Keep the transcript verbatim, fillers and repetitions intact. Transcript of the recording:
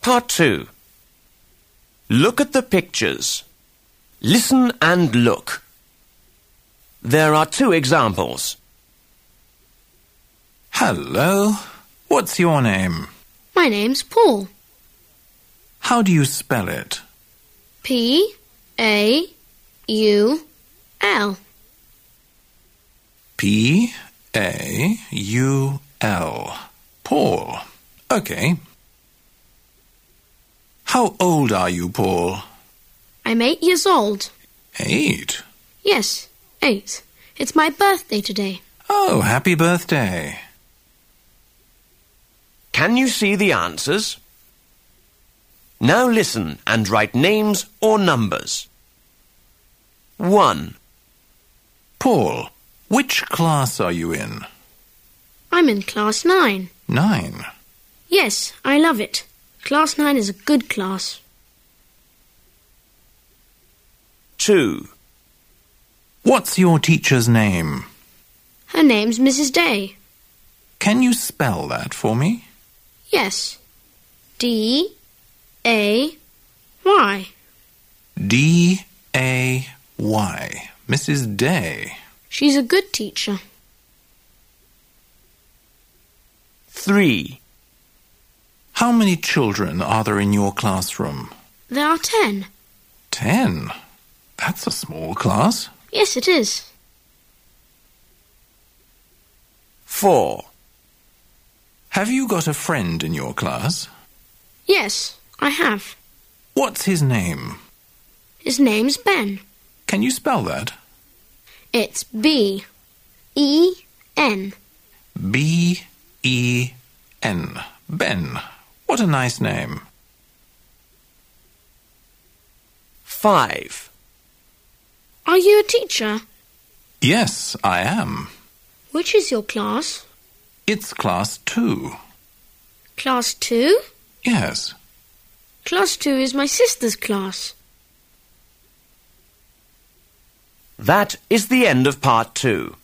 Part two. Look at the pictures. Listen and look. There are two examples. Hello. What's your name? My name's Paul. How do you spell it? P A U L. P A U L. Paul. Okay. How old are you, Paul? I'm eight years old. Eight? Yes, eight. It's my birthday today. Oh, happy birthday. Can you see the answers? Now listen and write names or numbers. One. Paul, which class are you in? I'm in class nine. Nine. Yes, I love it. Class nine is a good class. Two. What's your teacher's name? Her name's Missus Day. Can you spell that for me? Yes. D A Y. D A Y. Missus Day. She's a good teacher. Three. How many children are there in your classroom? There are ten. Ten? That's a small class. Yes, it is. Four. Have you got a friend in your class? Yes, I have. What's his name? His name's Ben. Can you spell that? It's B E N. B E N. Ben. What a nice name. Five. Are you a teacher? Yes, I am. Which is your class? It's class two. Class two? Yes. Class two is my sister's class. That is the end of part two.